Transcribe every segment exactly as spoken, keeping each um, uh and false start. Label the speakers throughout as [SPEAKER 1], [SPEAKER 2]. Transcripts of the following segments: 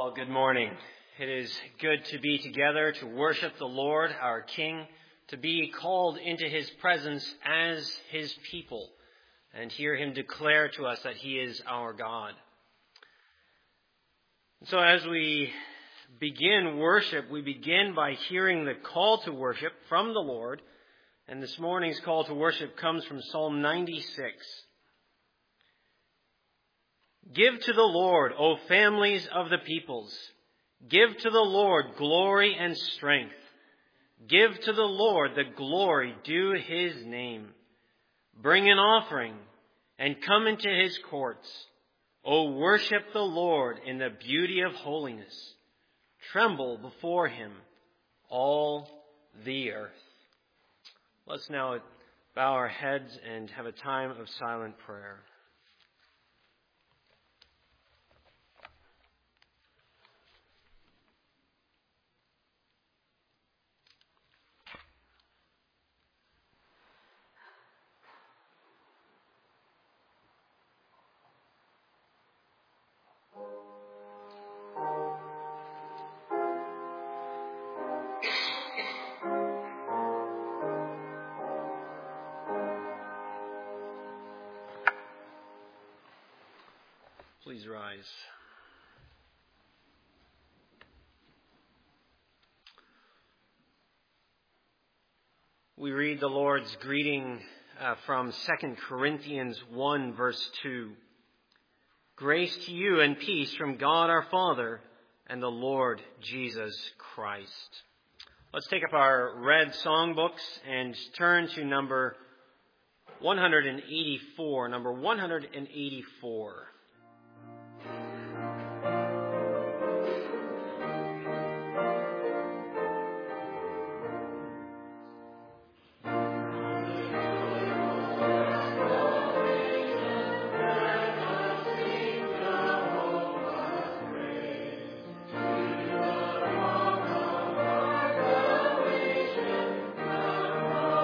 [SPEAKER 1] Well, good morning. It is good to be together to worship the Lord, our King, to be called into his presence as his people, and hear him declare to us that he is our God. So as we begin worship, we begin by hearing the call to worship from the Lord, and this morning's call to worship comes from Psalm ninety-six. Give to the Lord, O families of the peoples. Give to the Lord glory and strength. Give to the Lord the glory due his name. Bring an offering and come into his courts. O worship the Lord in the beauty of holiness. Tremble before him, all the earth. Let's now bow our heads and have a time of silent prayer. Please rise. We read the Lord's greeting uh, from Second Corinthians one, verse two. Grace to you and peace from God our Father and the Lord Jesus Christ. Let's take up our red songbooks and turn to number one hundred eighty-four. Number one hundred eighty-four.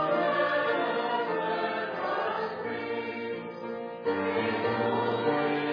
[SPEAKER 2] Thank you.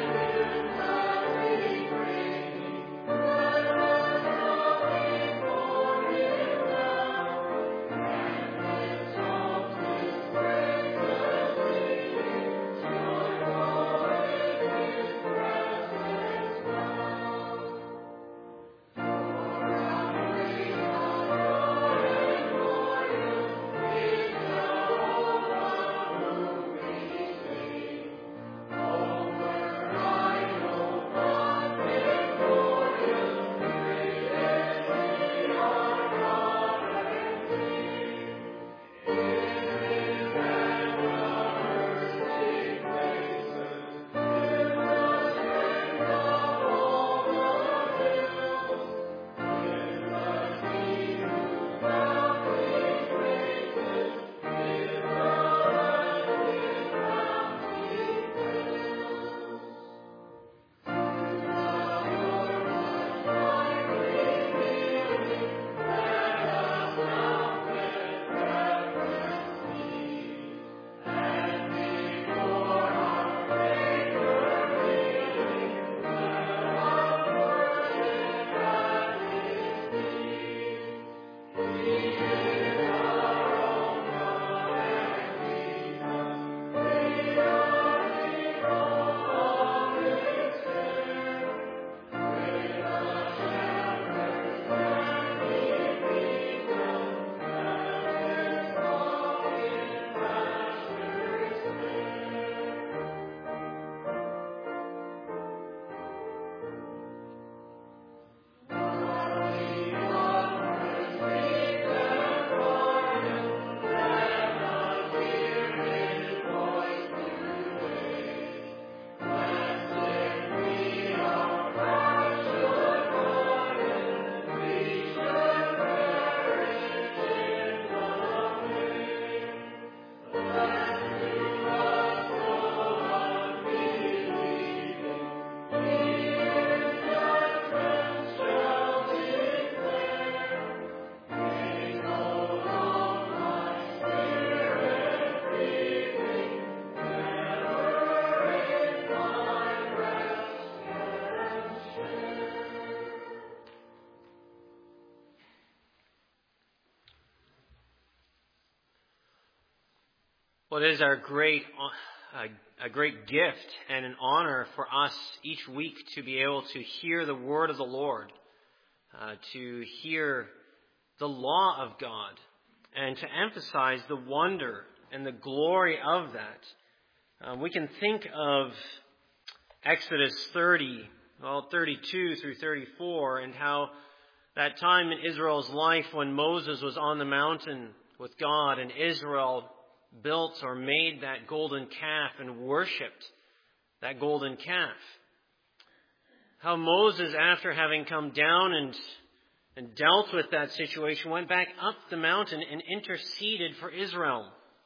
[SPEAKER 1] Well, it is our great, uh, a great gift and an honor for us each week to be able to hear the word of the Lord, uh, to hear the law of God, and to emphasize the wonder and the glory of that. Uh, we can think of Exodus thirty, well, thirty-two through thirty-four, and how that time in Israel's life when Moses was on the mountain with God and Israel built or made that golden calf and worshipped that golden calf. How Moses, after having come down and, and dealt with that situation, went back up the mountain and interceded for Israel.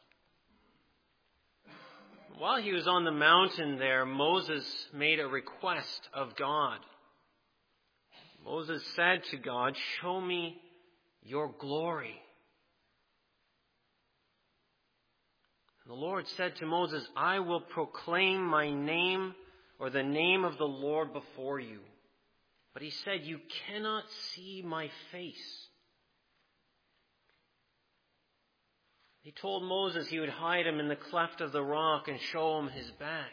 [SPEAKER 1] While he was on the mountain there, Moses made a request of God. Moses said to God, "Show me your glory." And the Lord said to Moses, "I will proclaim my name or the name of the Lord before you." But he said, "You cannot see my face." He told Moses he would hide him in the cleft of the rock and show him his back.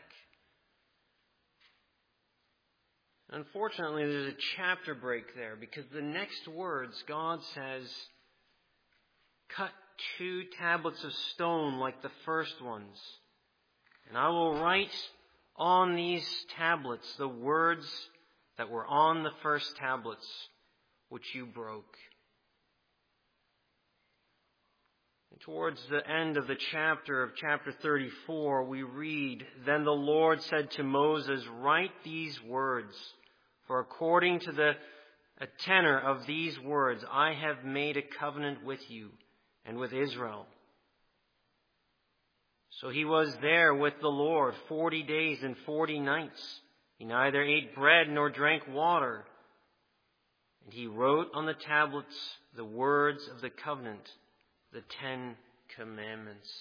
[SPEAKER 1] Unfortunately, there's a chapter break there, because the next words, God says, "Cut two tablets of stone like the first ones, and I will write on these tablets the words that were on the first tablets, which you broke." And towards the end of the chapter of chapter thirty-four, we read, "Then the Lord said to Moses, write these words, for according to the tenor of these words, I have made a covenant with you and with Israel." So he was there with the Lord forty days and forty nights. He neither ate bread nor drank water. And he wrote on the tablets the words of the covenant, the Ten Commandments.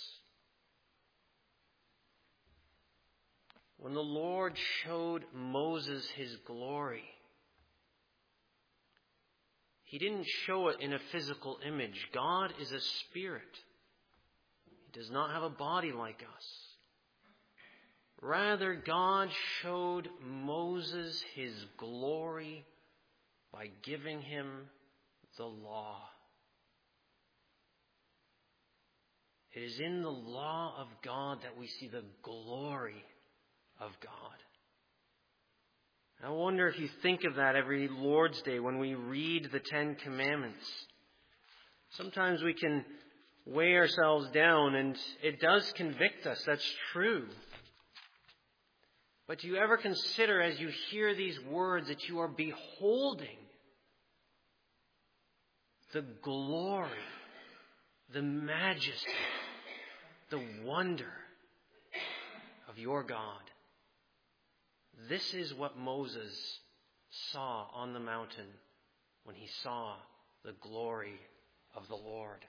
[SPEAKER 1] When the Lord showed Moses his glory, he didn't show it in a physical image. God is a spirit. He does not have a body like us. Rather, God showed Moses his glory by giving him the law. It is in the law of God that we see the glory of God. I wonder if you think of that every Lord's Day when we read the Ten Commandments. Sometimes we can weigh ourselves down, and it does convict us. That's true. But do you ever consider, as you hear these words, that you are beholding the glory, the majesty, the wonder of your God? This is what Moses saw on the mountain when he saw the glory of the Lord.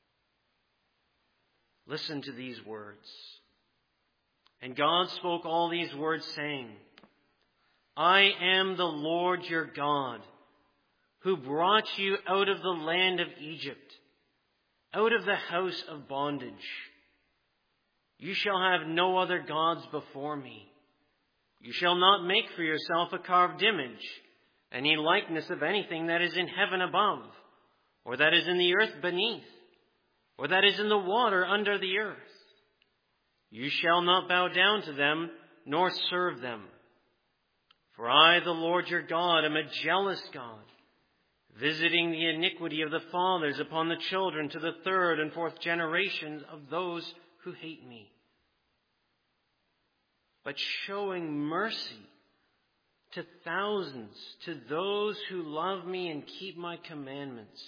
[SPEAKER 1] Listen to these words. "And God spoke all these words, saying, I am the Lord your God, who brought you out of the land of Egypt, out of the house of bondage. You shall have no other gods before me. You shall not make for yourself a carved image, any likeness of anything that is in heaven above, or that is in the earth beneath, or that is in the water under the earth. You shall not bow down to them, nor serve them. For I, the Lord your God, am a jealous God, visiting the iniquity of the fathers upon the children to the third and fourth generations of those who hate me, but showing mercy to thousands, to those who love me and keep my commandments.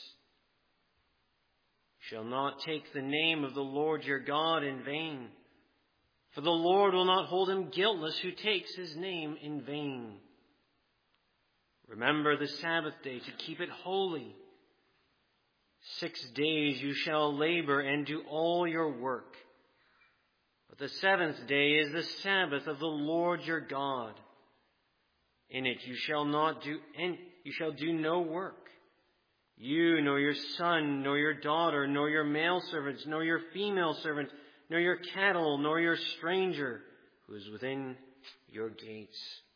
[SPEAKER 1] You shall not take the name of the Lord your God in vain, for the Lord will not hold him guiltless who takes his name in vain. Remember the Sabbath day to keep it holy. Six days you shall labor and do all your work. But the seventh day is the Sabbath of the Lord your God. In it you shall not do any, you shall do no work. You, nor your son, nor your daughter, nor your male servants, nor your female servant, nor your cattle, nor your stranger who is within your gates.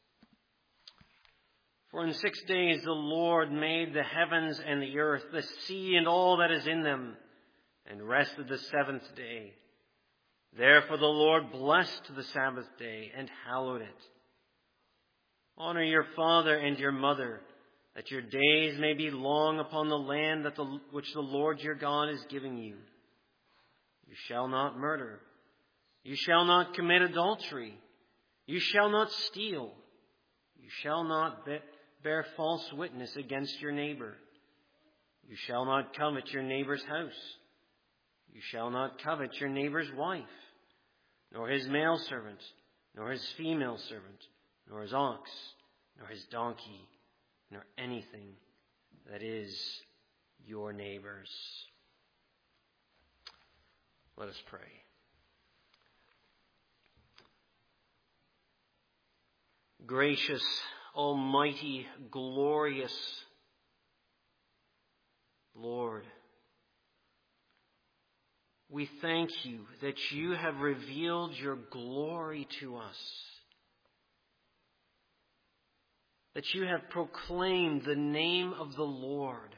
[SPEAKER 1] For in six days the Lord made the heavens and the earth, the sea and all that is in them, and rested the seventh day. Therefore the Lord blessed the Sabbath day and hallowed it. Honor your father and your mother, that your days may be long upon the land that the, which the Lord your God is giving you. You shall not murder. You shall not commit adultery. You shall not steal. You shall not be, bear false witness against your neighbor. You shall not covet your neighbor's house. You shall not covet your neighbor's wife, nor his male servant, nor his female servant, nor his ox, nor his donkey, nor anything that is your neighbor's. Let us pray. Gracious, almighty, glorious Lord, we thank you that you have revealed your glory to us, that you have proclaimed the name of the Lord,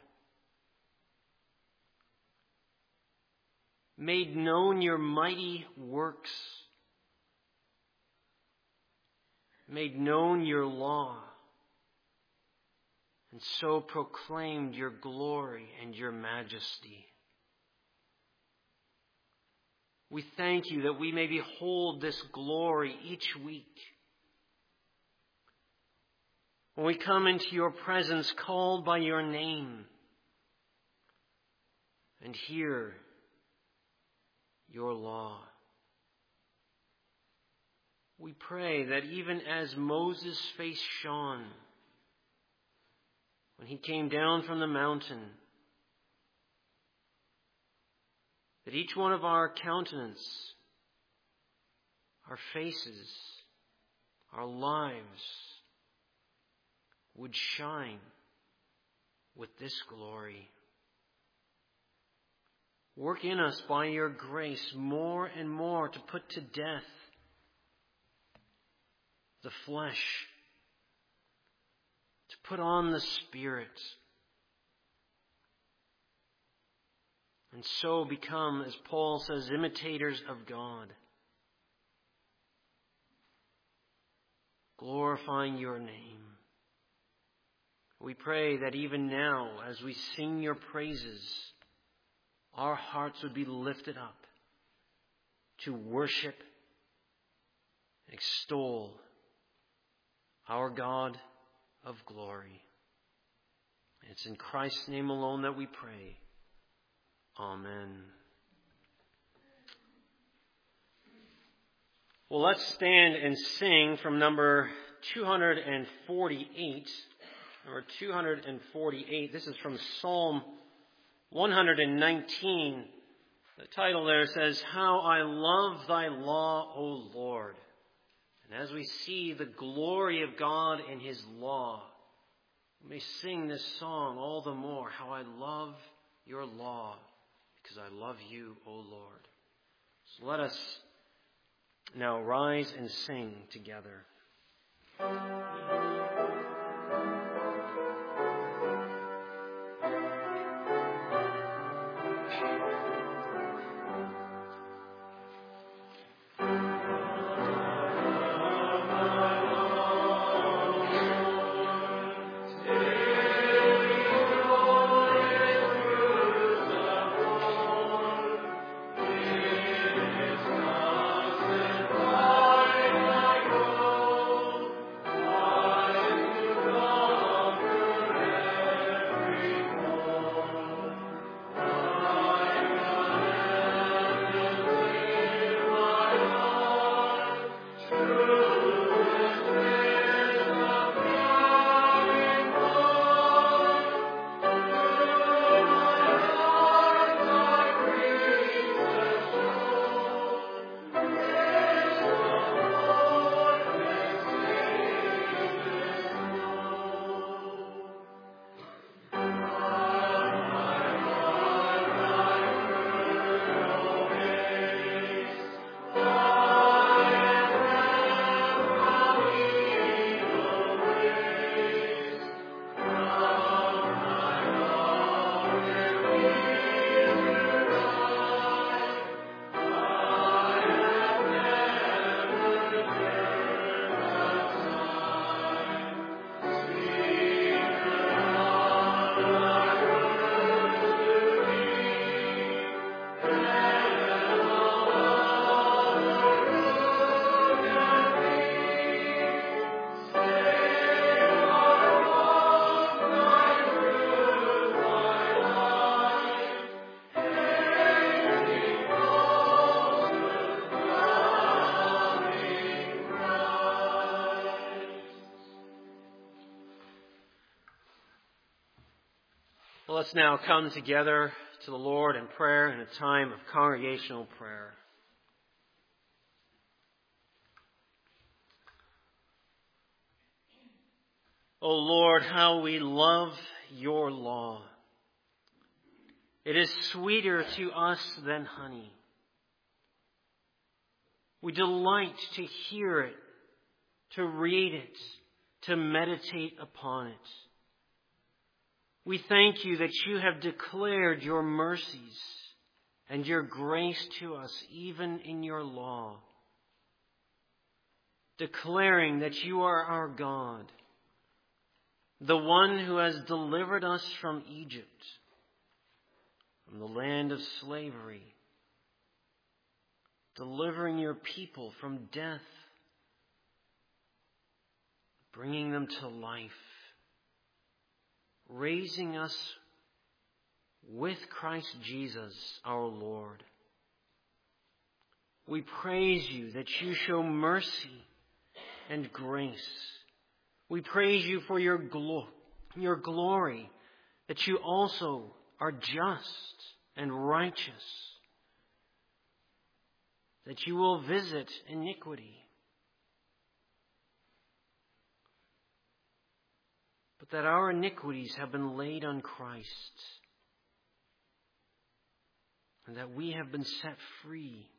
[SPEAKER 1] made known your mighty works, made known your law, and so proclaimed your glory and your majesty. We thank you that we may behold this glory each week. When we come into your presence called by your name and hear your law. We pray that even as Moses' face shone when he came down from the mountain, that each one of our countenance, our faces, our lives would shine with this glory. Work in us by your grace more and more to put to death the flesh, to put on the Spirit, and so become, as Paul says, imitators of God, glorifying your name. We pray that even now, as we sing your praises, our hearts would be lifted up to worship and extol our God of glory. It's in Christ's name alone that we pray. Amen. Well, let's stand and sing from number two hundred forty-eight. Number two hundred forty-eight. This is from Psalm one hundred nineteen. The title there says, How I Love Thy Law, O Lord. And as we see the glory of God in His law, we may sing this song all the more. How I love your law, because I love you, O Lord. So let us now rise and sing together. Well, let's now come together to the Lord in prayer in a time of congregational prayer. O Lord, how we love your law. It is sweeter to us than honey. We delight to hear it, to read it, to meditate upon it. We thank you that you have declared your mercies and your grace to us even in your law, declaring that you are our God, the one who has delivered us from Egypt, from the land of slavery, delivering your people from death, bringing them to life, raising us with Christ Jesus our Lord. We praise you that you show mercy and grace. We praise you for your, glo- your glory, that you also are just and righteous, that you will visit iniquity, but that our iniquities have been laid on Christ, and that we have been set free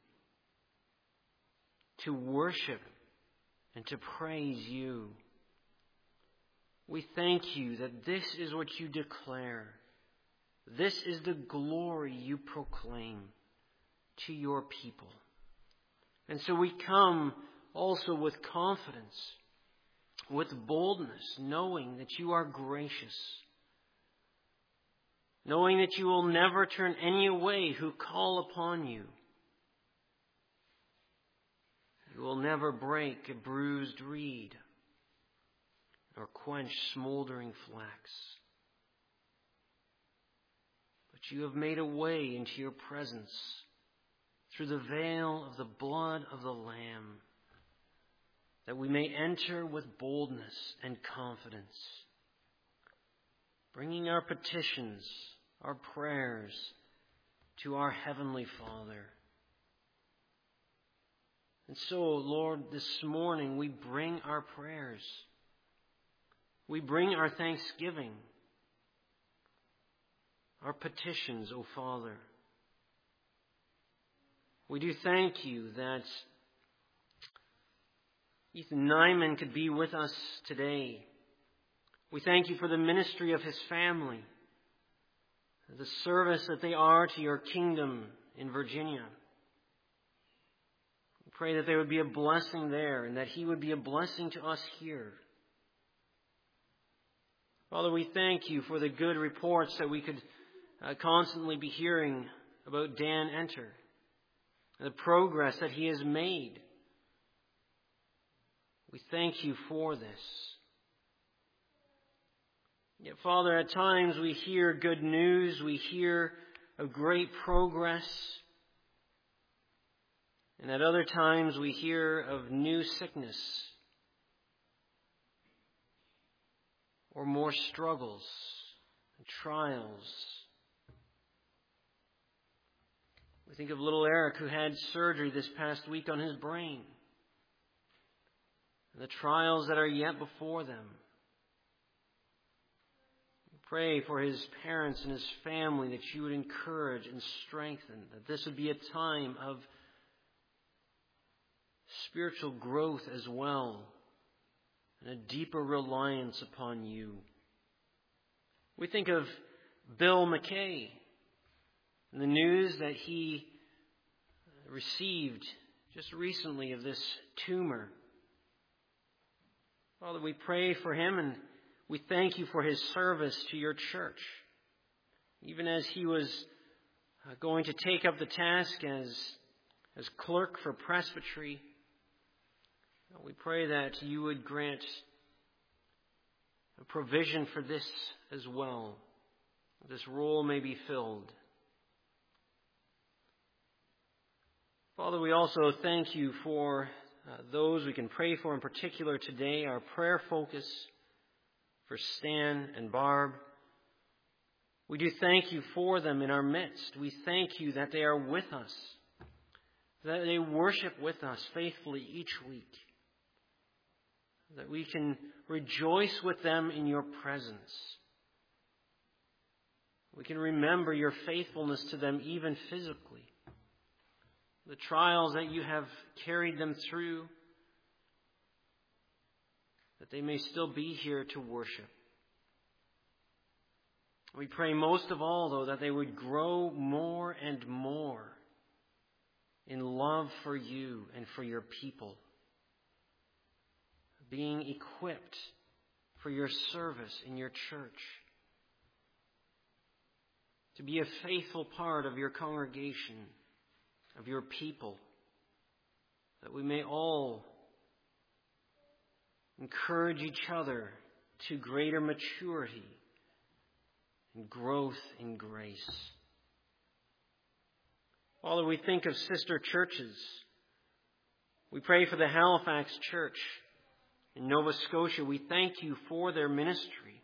[SPEAKER 1] to worship and to praise you. We thank you that this is what you declare. This is the glory you proclaim to your people. And so we come also with confidence, with boldness, knowing that you are gracious, knowing that you will never turn any away who call upon you. You will never break a bruised reed or quench smoldering flax. But you have made a way into your presence through the veil of the blood of the Lamb, that we may enter with boldness and confidence, bringing our petitions, our prayers to our Heavenly Father. And so, Lord, this morning we bring our prayers. We bring our thanksgiving, our petitions, O Father. We do thank you that Ethan Nyman could be with us today. We thank you for the ministry of his family, the service that they are to your kingdom in Virginia. We pray that there would be a blessing there and that he would be a blessing to us here. Father, we thank you for the good reports that we could uh, constantly be hearing about Dan Enter, and the progress that he has made. We thank you for this. Yet, Father, at times we hear good news, we hear of great progress, and at other times we hear of new sickness or more struggles and trials. We think of little Eric, who had surgery this past week on his brain, and the trials that are yet before them. We pray for his parents and his family that you would encourage and strengthen, that this would be a time of spiritual growth as well, and a deeper reliance upon you. We think of Bill McKay and the news that he received just recently of this tumor. Father, we pray for him, and we thank you for his service to your church. Even as he was going to take up the task as, as clerk for presbytery, we pray that you would grant a provision for this as well. This role may be filled. Father, we also thank you for uh, those we can pray for in particular today. Our prayer focus for Stan and Barb. We do thank you for them in our midst. We thank you that they are with us, that they worship with us faithfully each week, that we can rejoice with them in your presence. We can remember your faithfulness to them even physically, the trials that you have carried them through, that they may still be here to worship. We pray most of all, though, that they would grow more and more in love for you and for your people, being equipped for your service in your church, to be a faithful part of your congregation, of your people, that we may all encourage each other to greater maturity and growth in grace. Father, we think of sister churches. We pray for the Halifax Church in Nova Scotia. We thank you for their ministry.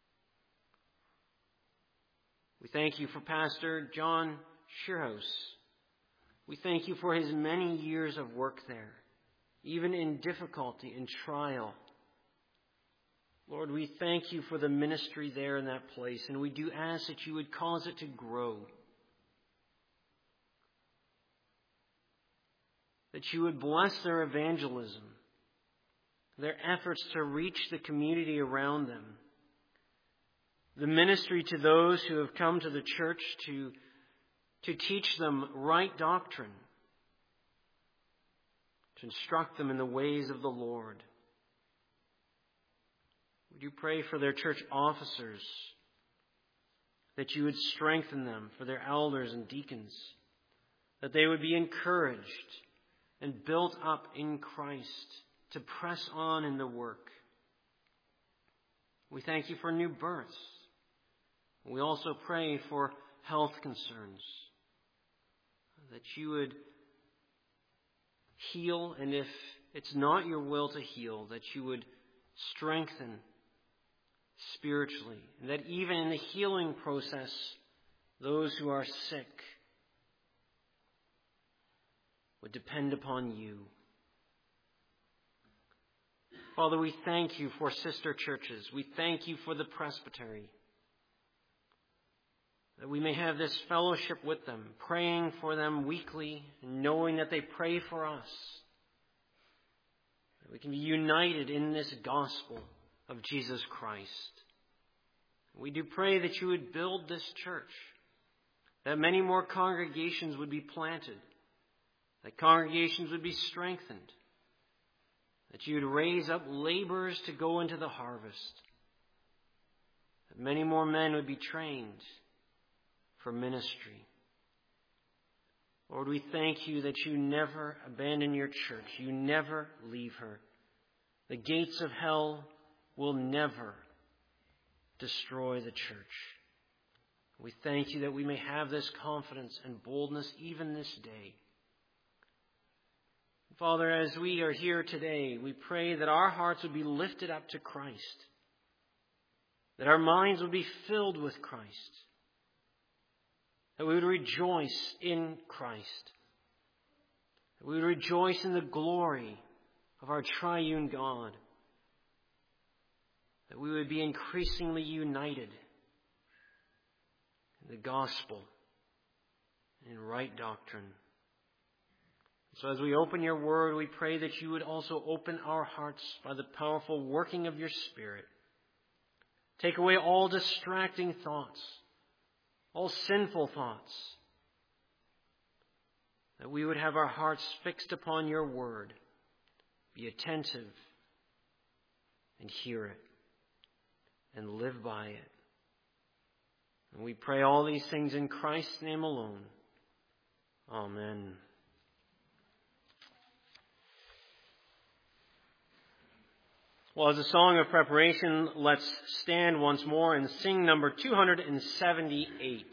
[SPEAKER 1] We thank you for Pastor John Shearhouse. We thank you for his many years of work there, even in difficulty and trial. Lord, we thank you for the ministry there in that place, and we do ask that you would cause it to grow, that you would bless their evangelism, their efforts to reach the community around them, the ministry to those who have come to the church to, to teach them right doctrine, to instruct them in the ways of the Lord. We do pray for their church officers, that you would strengthen them, for their elders and deacons, that they would be encouraged and built up in Christ to press on in the work. We thank you for new births. We also pray for health concerns, that you would heal, and if it's not your will to heal, that you would strengthen spiritually, and that even in the healing process, those who are sick would depend upon you. Father, we thank you for sister churches. We thank you for the presbytery, that we may have this fellowship with them, praying for them weekly, and knowing that they pray for us, that we can be united in this gospel of Jesus Christ. We do pray that you would build this church, that many more congregations would be planted, that congregations would be strengthened, that you would raise up laborers to go into the harvest, that many more men would be trained for ministry. Lord, we thank you that you never abandon your church. You never leave her. The gates of hell will never destroy the church. We thank you that we may have this confidence and boldness even this day. Father, as we are here today, we pray that our hearts would be lifted up to Christ, that our minds would be filled with Christ, that we would rejoice in Christ, that we would rejoice in the glory of our triune God, that we would be increasingly united in the gospel and in right doctrine. So as we open your word, we pray that you would also open our hearts by the powerful working of your Spirit. Take away all distracting thoughts, all sinful thoughts, that we would have our hearts fixed upon your word, be attentive and hear it and live by it. And we pray all these things in Christ's name alone. Amen. Well, as a song of preparation, let's stand once more and sing number two hundred seventy-eight.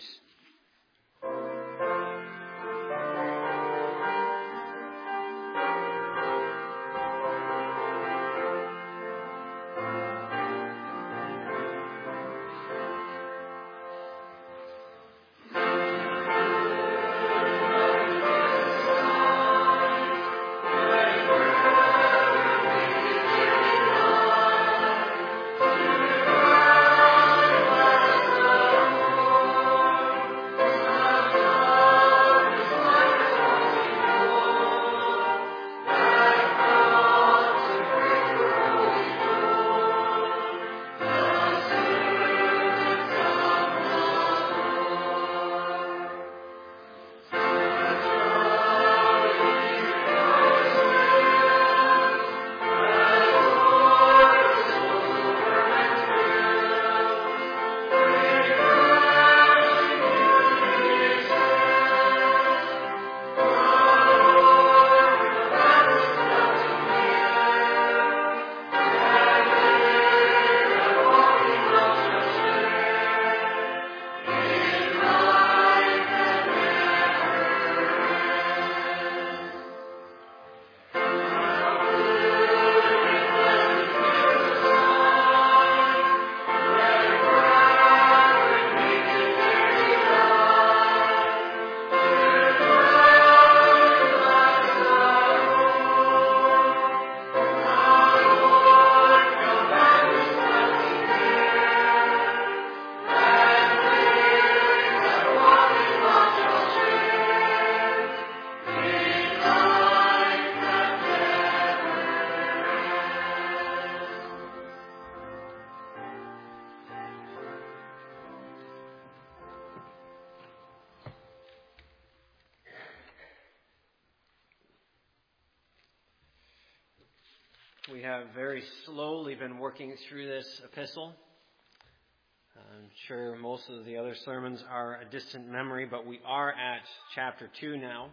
[SPEAKER 1] We have very slowly been working through this epistle. I'm sure most of the other sermons are a distant memory, but we are at chapter two now.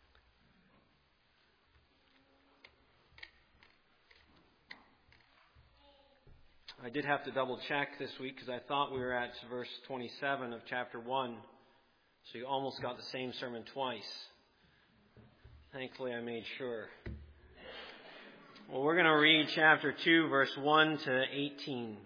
[SPEAKER 1] I did have to double check this week because I thought we were at verse twenty-seven of chapter one. So you almost got the same sermon twice. Thankfully, I made sure. Well, we're going to read chapter two, verse one to eighteen.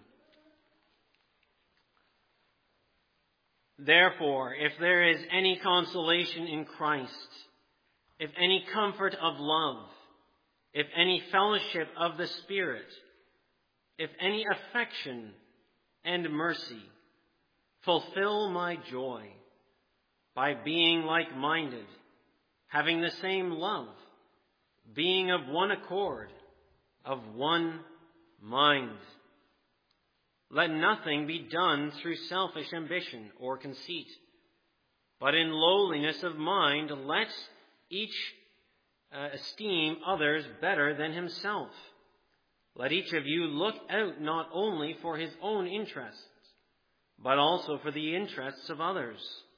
[SPEAKER 1] Therefore, if there is any consolation in Christ, if any comfort of love, if any fellowship of the Spirit, if any affection and mercy, fulfill my joy by being like-minded, having the same love, being of one accord, of one mind. Let nothing be done through selfish ambition or conceit, but in lowliness of mind let each uh, esteem others better than himself. Let each of you look out not only for his own interests, but also for the interests of others.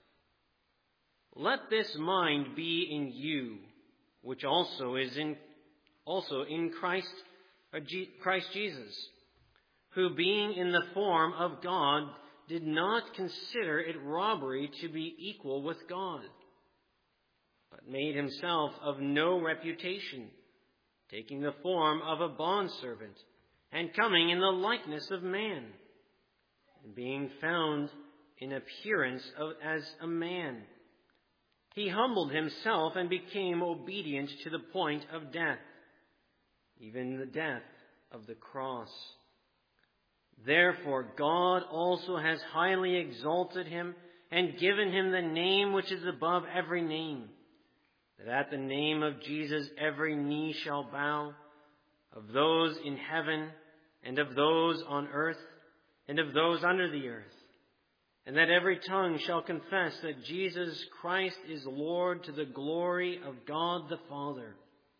[SPEAKER 1] Let this mind be in you, which also is in also in Christ, or G, Christ Jesus, who being in the form of God did not consider it robbery to be equal with God, but made himself of no reputation, taking the form of a bondservant, and coming in the likeness of man, and being found in appearance of, as a man. He humbled himself and became obedient to the point of death, even the death of the cross. Therefore God also has highly exalted him and given him the name which is above every name, that at the name of Jesus every knee shall bow, of those in heaven and of those on earth and of those under the earth, and that every tongue shall confess that Jesus Christ is Lord, to the glory of God the Father.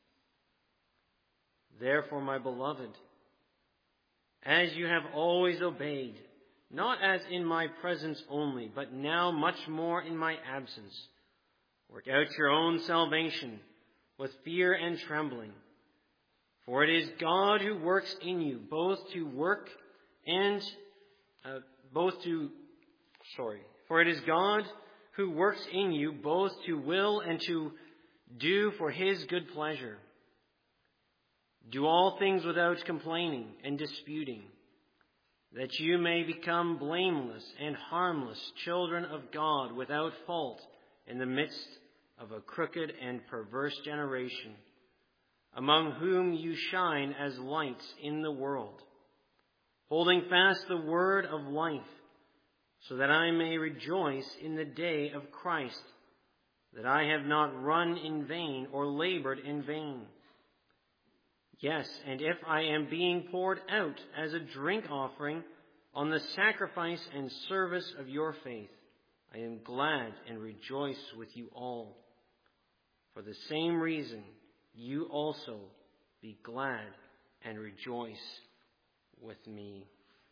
[SPEAKER 1] Therefore, my beloved, as you have always obeyed, not as in my presence only, but now much more in my absence, work out your own salvation with fear and trembling. For it is God who works in you, both to work and uh, both to sorry. For it is God who works in you, both to will and to do for his good pleasure. Do all things without complaining and disputing, that you may become blameless and harmless children of God, without fault, in the midst of a crooked and perverse generation, among whom you shine as lights in the world, holding fast the word of life, so that I may rejoice in the day of Christ, that I have not run in vain or labored in vain. Yes, and if I am being poured out as a drink offering on the sacrifice and service of your faith, I am glad and rejoice with you all. For the same reason, you also be glad and rejoice with me.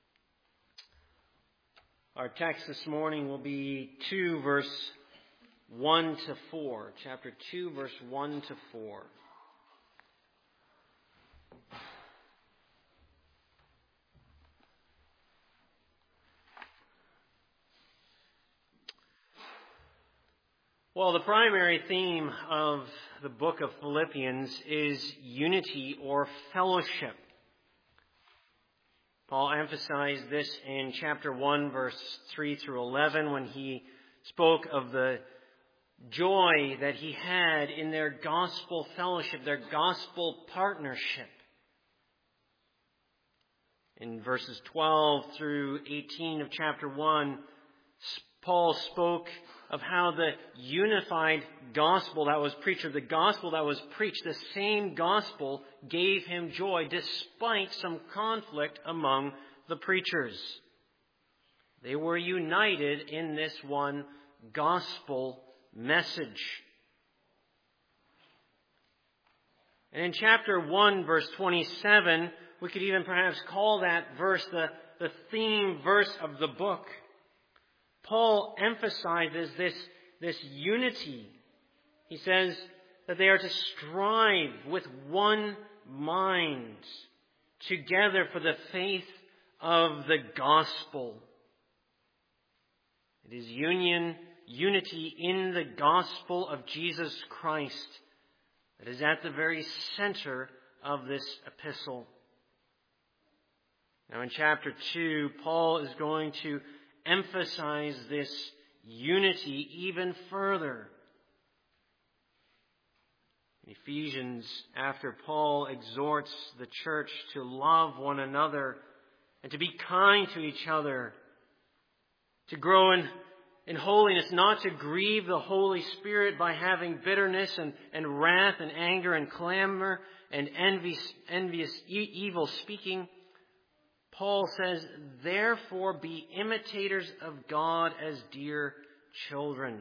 [SPEAKER 1] Our text this morning will be two, verse one to four. Chapter two, verse one to four. Well, the primary theme of the book of Philippians is unity or fellowship. Paul emphasized this in chapter one, verse three through eleven, when he spoke of the joy that he had in their gospel fellowship, their gospel partnership. In verses twelve through eighteen of chapter one, Paul spoke of how the unified gospel that was preached, or the gospel that was preached, the same gospel gave him joy despite some conflict among the preachers. They were united in this one gospel message. And in chapter one, verse twenty-seven, we could even perhaps call that verse the, the theme verse of the book. Paul emphasizes this, this unity. He says that they are to strive with one mind together for the faith of the gospel. It is union, unity in the gospel of Jesus Christ that is at the very center of this epistle. Now in chapter two, Paul is going to emphasize this unity even further. In Ephesians, after Paul exhorts the church to love one another and to be kind to each other, to grow in, in holiness, not to grieve the Holy Spirit by having bitterness and, and wrath and anger and clamor and envy, envious e- evil speaking, Paul says, therefore be imitators of God as dear children.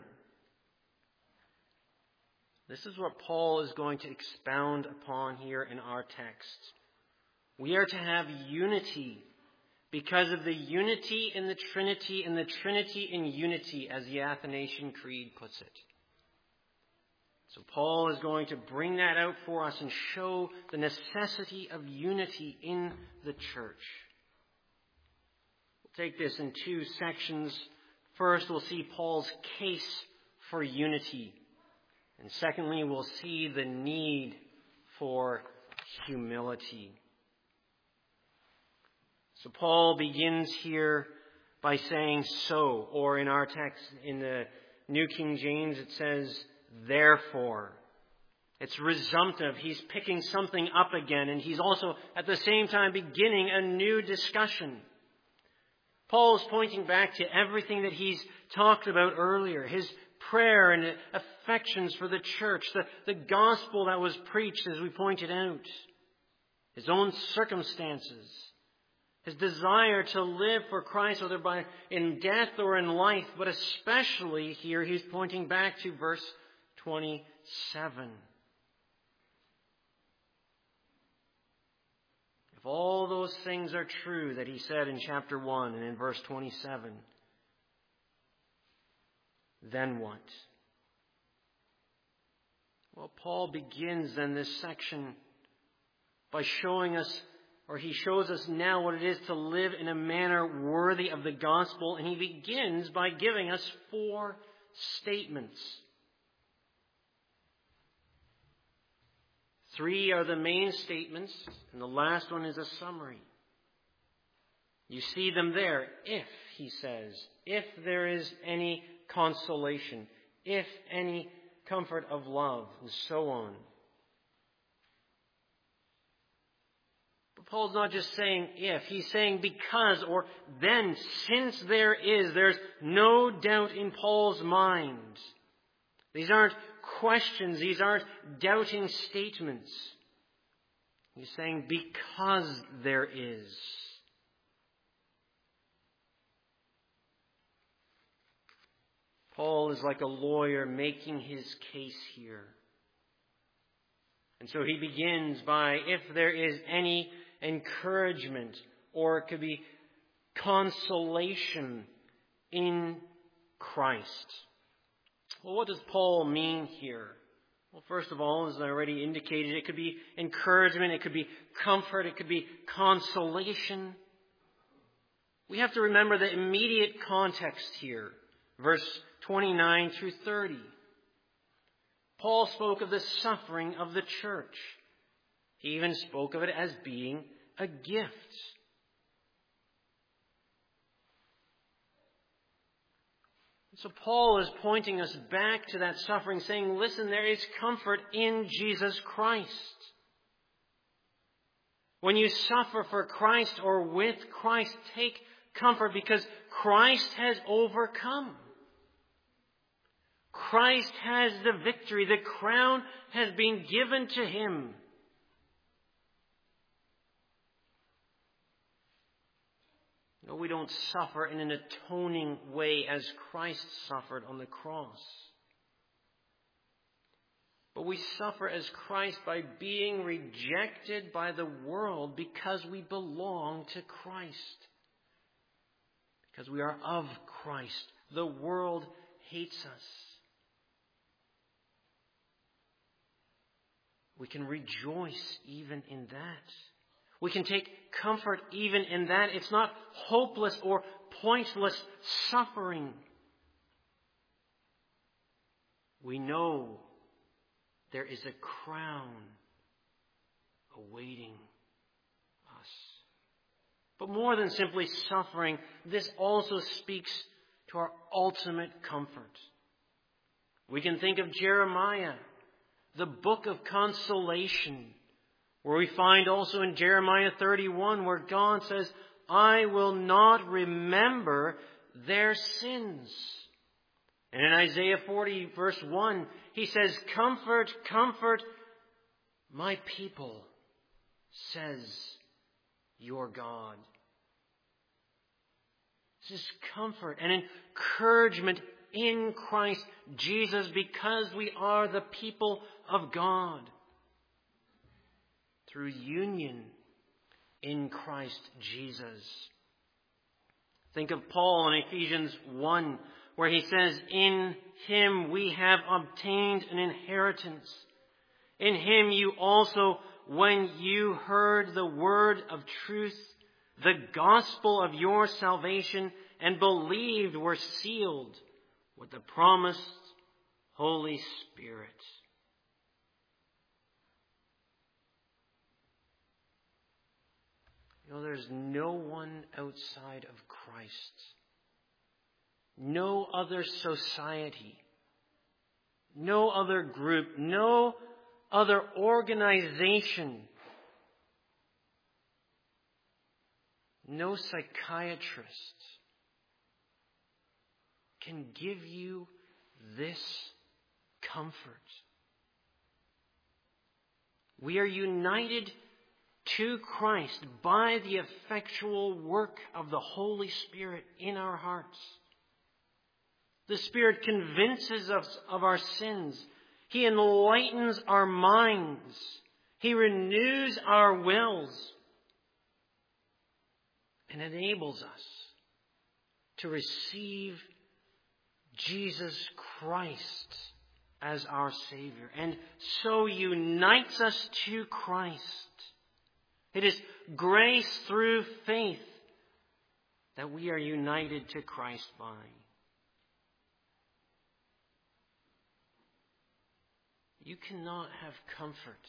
[SPEAKER 1] This is what Paul is going to expound upon here in our text. We are to have unity because of the unity in the Trinity and the Trinity in unity, as the Athanasian Creed puts it. So Paul is going to bring that out for us and show the necessity of unity in the church. We'll take this in two sections. First, we'll see Paul's case for unity. And secondly, we'll see the need for humility. So Paul begins here by saying so, or in our text, in the New King James, it says, therefore. It's resumptive. He's picking something up again, and he's also at the same time beginning a new discussion. Paul is pointing back to everything that he's talked about earlier, his prayer and affections for the church, the, the gospel that was preached, as we pointed out, his own circumstances, his desire to live for Christ, whether by in death or in life, but especially here he's pointing back to verse twenty-seven. If all those things are true that he said in chapter one and in verse twenty-seven, then what? Well, Paul begins then this section by showing us, or he shows us now what it is to live in a manner worthy of the gospel, and he begins by giving us four statements. Three are the main statements, and the last one is a summary. You see them there. If, he says, if there is any consolation, if any comfort of love, and so on. But Paul's not just saying if, he's saying because, or then, since there is, there's no doubt in Paul's mind. These aren't questions, these aren't doubting statements. He's saying because there is. Paul is like a lawyer making his case here. And so he begins by, if there is any encouragement, or it could be consolation in Christ. Well, what does Paul mean here? Well, first of all, as I already indicated, it could be encouragement, it could be comfort, it could be consolation. We have to remember the immediate context here. Verse twenty-nine through thirty. Paul spoke of the suffering of the church. He even spoke of it as being a gift. So Paul is pointing us back to that suffering, saying, listen, there is comfort in Jesus Christ. When you suffer for Christ or with Christ, take comfort because Christ has overcome. Christ has the victory. The crown has been given to him. No, we don't suffer in an atoning way as Christ suffered on the cross. But we suffer as Christ by being rejected by the world because we belong to Christ. Because we are of Christ. The world hates us. We can rejoice even in that. We can take comfort even in that. It's not hopeless or pointless suffering. We know there is a crown awaiting us. But more than simply suffering, this also speaks to our ultimate comfort. We can think of Jeremiah, the book of consolation, where we find also in Jeremiah thirty-one, where God says, I will not remember their sins. And in Isaiah forty, verse one, he says, comfort, comfort my people, says your God. This is comfort and encouragement in Christ Jesus because we are the people of God. Through union in Christ Jesus. Think of Paul in Ephesians one, where he says, in him we have obtained an inheritance. In him you also, when you heard the word of truth, the gospel of your salvation, and believed, were sealed with the promised Holy Spirit. You know, there's no one outside of Christ. No other society. No other group. No other organization. No psychiatrist can give you this comfort. We are united to Christ by the effectual work of the Holy Spirit in our hearts. The Spirit convinces us of our sins. He enlightens our minds. He renews our wills and enables us to receive Jesus Christ as our Savior, and so unites us to Christ. It is grace through faith that we are united to Christ by. You cannot have comfort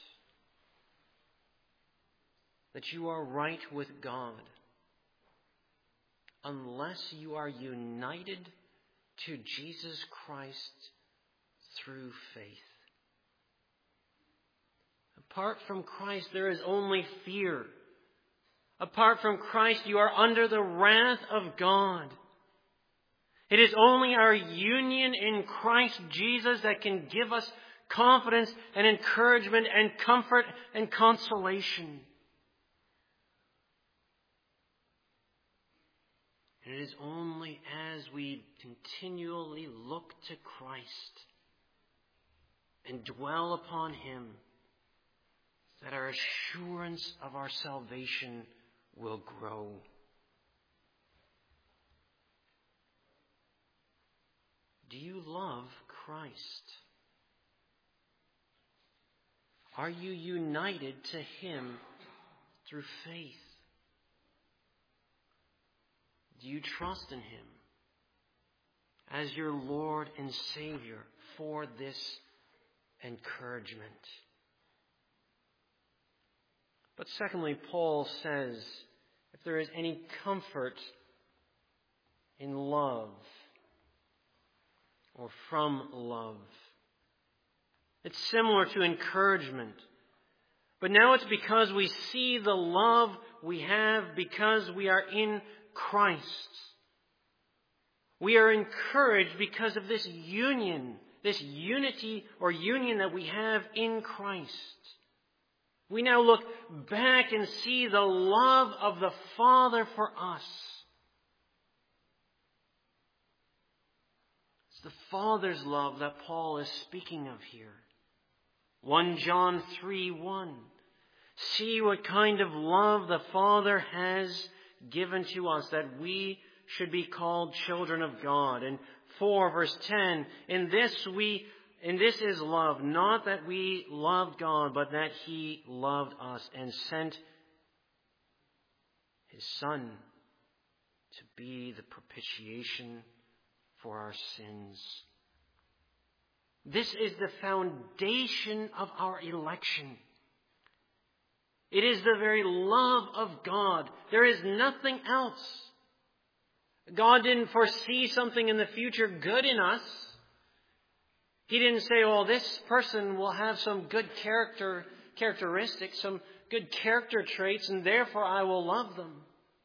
[SPEAKER 1] that you are right with God unless you are united to Jesus Christ through faith. Apart from Christ, there is only fear. Apart from Christ, you are under the wrath of God. It is only our union in Christ Jesus that can give us confidence and encouragement and comfort and consolation. And it is only as we continually look to Christ and dwell upon Him that our assurance of our salvation will grow. Do you love Christ? Are you united to Him through faith? Do you trust in Him as your Lord and Savior for this encouragement? But secondly, Paul says, if there is any comfort in love or from love, it's similar to encouragement. But now it's because we see the love we have because we are in Christ. We are encouraged because of this union, this unity or union that we have in Christ. We now look back and see the love of the Father for us. It's the Father's love that Paul is speaking of here. First John three one. See what kind of love the Father has given to us, that we should be called children of God. And four verse ten. In this we in this is love, not that we loved God, but that He loved us and sent His Son to be the propitiation for our sins. This is the foundation of our election. It is the very love of God. There is nothing else. God didn't foresee something in the future good in us. He didn't say, oh, this person will have some good character characteristics, some good character traits, and therefore I will love them.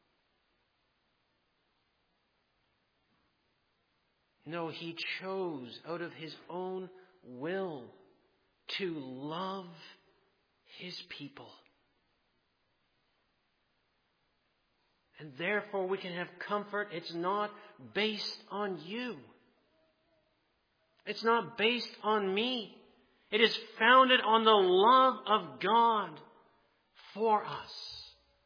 [SPEAKER 1] No, He chose out of His own will to love His people. And therefore we can have comfort. It's not based on you. It's not based on me. It is founded on the love of God for us.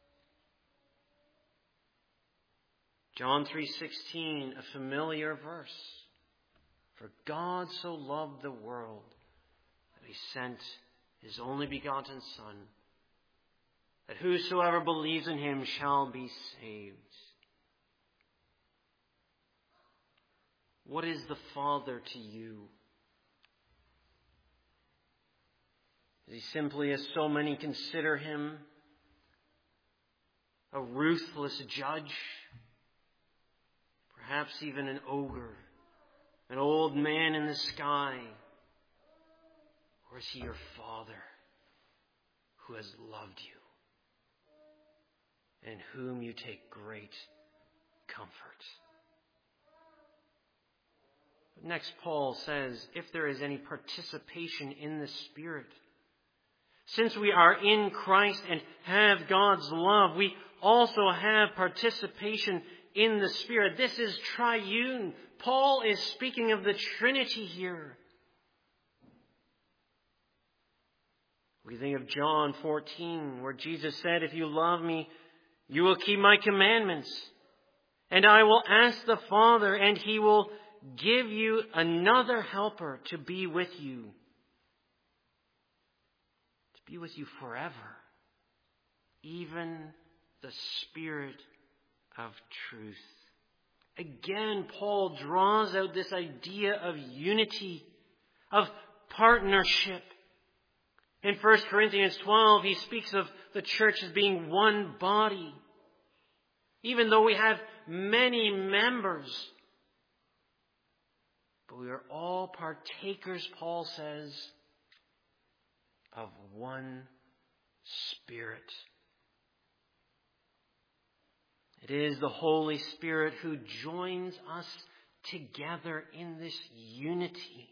[SPEAKER 1] John three sixteen, a familiar verse. For God so loved the world that He sent His only begotten Son, that whosoever believes in Him shall be saved. What is the Father to you? Is He simply, as so many consider Him, a ruthless judge? Perhaps even an ogre, an old man in the sky? Or is He your Father who has loved you and in whom you take great comfort? But next, Paul says, if there is any participation in the Spirit, since we are in Christ and have God's love, we also have participation in the Spirit. This is triune. Paul is speaking of the Trinity here. We think of John fourteen, where Jesus said, if you love me, you will keep my commandments. And I will ask the Father, and He will give you another helper to be with you. To be with you forever. Even the Spirit of truth. Again, Paul draws out this idea of unity, of partnership. In First Corinthians twelve, he speaks of the church as being one body. Even though we have many members, but we are all partakers, Paul says, of one Spirit. It is the Holy Spirit who joins us together in this unity.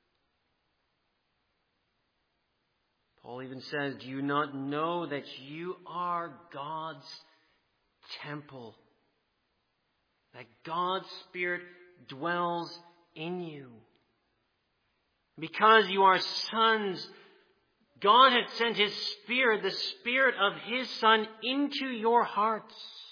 [SPEAKER 1] Paul even says, do you not know that you are God's temple? That God's Spirit dwells in you. Because you are sons, God had sent His Spirit, the Spirit of His Son, into your hearts.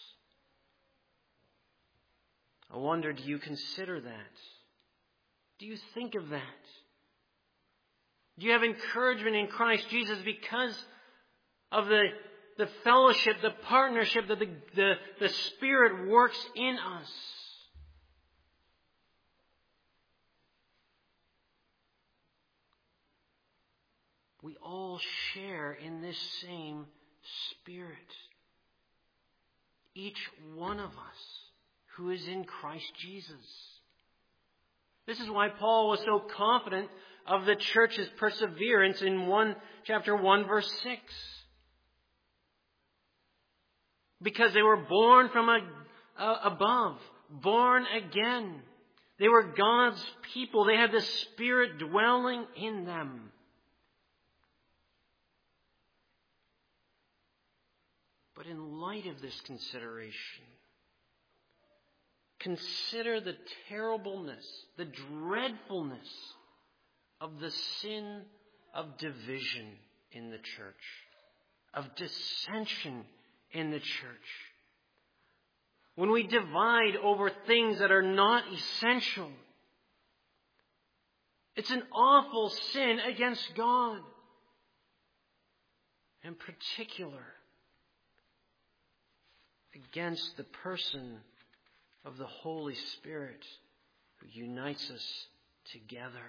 [SPEAKER 1] I wonder, do you consider that? Do you think of that? Do you have encouragement in Christ Jesus because of the, the fellowship, the partnership that the, the, the Spirit works in us? We all share in this same Spirit. Each one of us who is in Christ Jesus. This is why Paul was so confident of the church's perseverance in one, chapter one, verse six. Because they were born from a, uh, above, born again. They were God's people. They had the Spirit dwelling in them. But in light of this consideration, consider the terribleness, the dreadfulness of the sin of division in the church, of dissension in the church. When we divide over things that are not essential, it's an awful sin against God. In particular, against the person of the Holy Spirit who unites us together.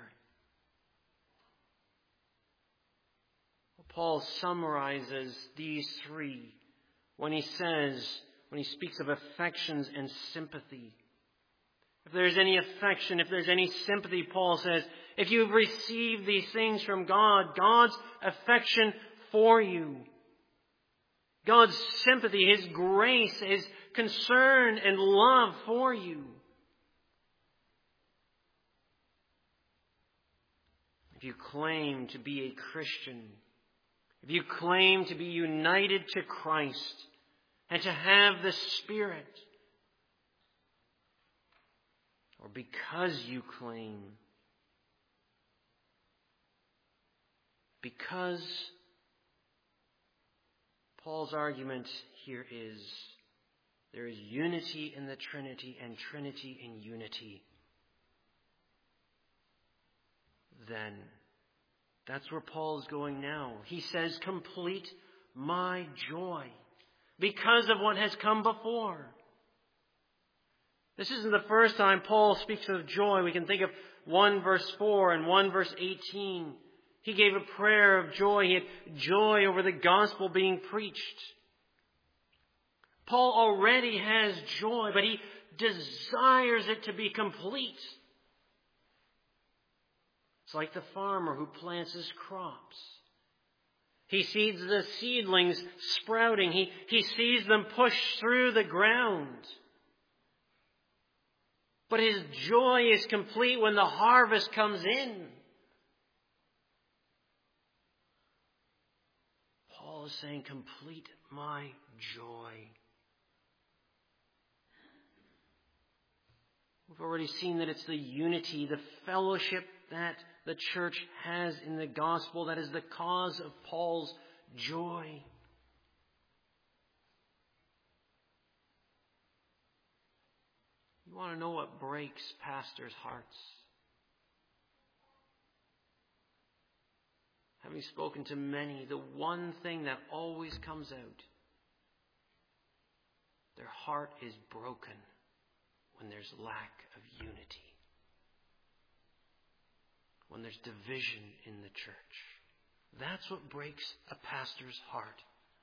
[SPEAKER 1] Paul summarizes these three when he says, when he speaks of affections and sympathy. If there's any affection, if there's any sympathy, Paul says, if you've received these things from God, God's affection for you, God's sympathy, His grace, His concern and love for you. If you claim to be a Christian, if you claim to be united to Christ and to have the Spirit, or because you claim, because Paul's argument here is there is unity in the Trinity and Trinity in unity, then that's where Paul is going now. He says, complete my joy because of what has come before. This isn't the first time Paul speaks of joy. We can think of one verse four and one verse eighteen. He gave a prayer of joy. He had joy over the gospel being preached. Paul already has joy, but he desires it to be complete. It's like the farmer who plants his crops. He sees the seedlings sprouting. He, he sees them push through the ground. But his joy is complete when the harvest comes in. Paul is saying, complete my joy. We've already seen that it's the unity, the fellowship that the church has in the gospel that is the cause of Paul's joy. You want to know what breaks pastors' hearts? Having spoken to many, the one thing that always comes out, their heart is broken when there's lack of unity. When there's division in the church. That's what breaks a pastor's heart.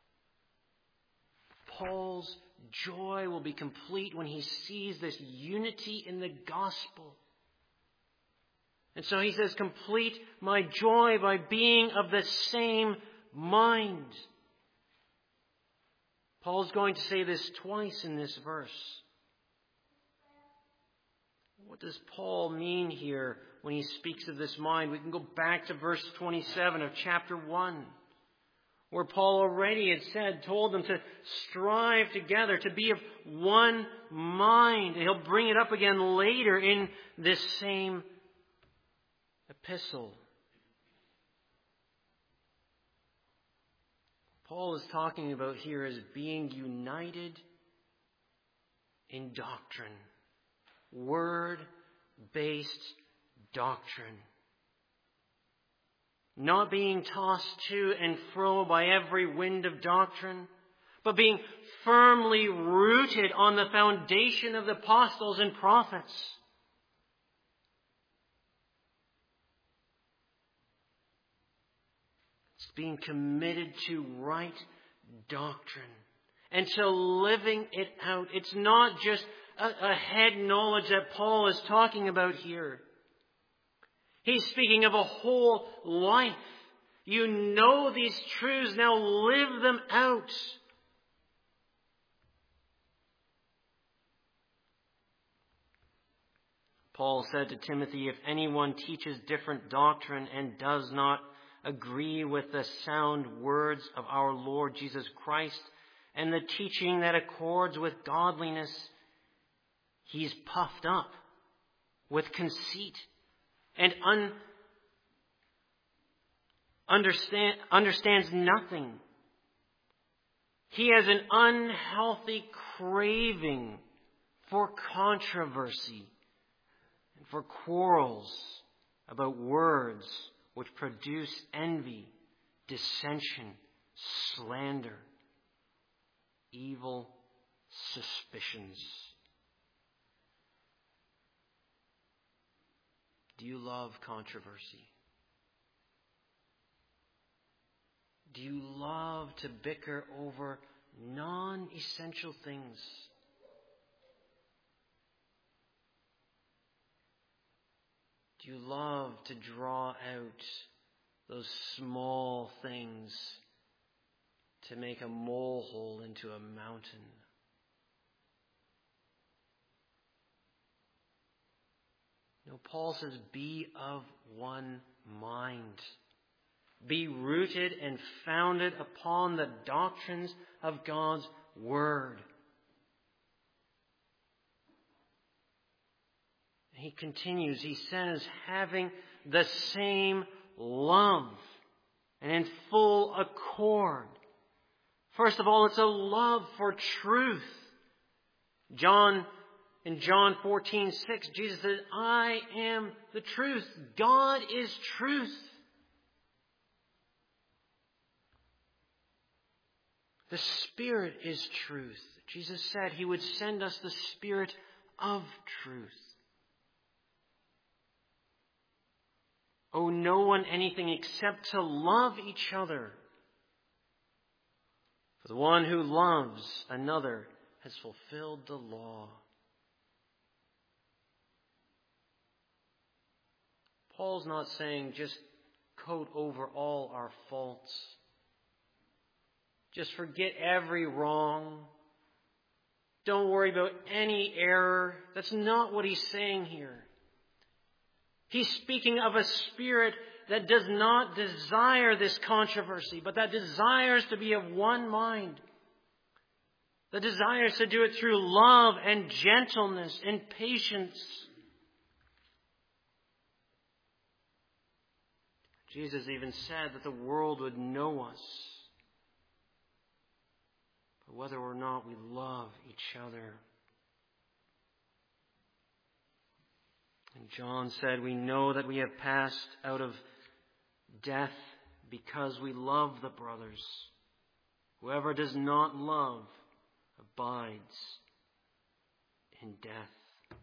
[SPEAKER 1] Paul's joy will be complete when he sees this unity in the gospel. And so he says, complete my joy by being of the same mind. Paul's going to say this twice in this verse. What does Paul mean here when he speaks of this mind? We can go back to verse twenty-seven of chapter one, where Paul already had said, told them to strive together, to be of one mind. And he'll bring it up again later in this same epistle. Paul is talking about here as being united in doctrine. Word-based doctrine. Not being tossed to and fro by every wind of doctrine, but being firmly rooted on the foundation of the apostles and prophets. It's being committed to right doctrine and to living it out. It's not just a head knowledge that Paul is talking about here. He's speaking of a whole life. You know these truths, now live them out. Paul said to Timothy, if anyone teaches different doctrine and does not agree with the sound words of our Lord Jesus Christ and the teaching that accords with godliness, he's puffed up with conceit and un, understand, understands nothing. He has an unhealthy craving for controversy and for quarrels about words which produce envy, dissension, slander, evil suspicions. Do you love controversy? Do you love to bicker over non-essential things? Do you love to draw out those small things to make a molehill into a mountain? No, Paul says, be of one mind. Be rooted and founded upon the doctrines of God's Word. He continues, he says, having the same love and in full accord. First of all, it's a love for truth. John, in John fourteen six, Jesus said, I am the truth. God is truth. The Spirit is truth. Jesus said he would send us the Spirit of truth. Owe no one anything except to love each other. For the one who loves another has fulfilled the law. Paul's not saying just coat over all our faults. Just forget every wrong. Don't worry about any error. That's not what he's saying here. He's speaking of a spirit that does not desire this controversy, but that desires to be of one mind. That desires to do it through love and gentleness and patience. Jesus even said that the world would know us, but whether or not we love each other. And John said, we know that we have passed out of death because we love the brothers. Whoever does not love abides in death.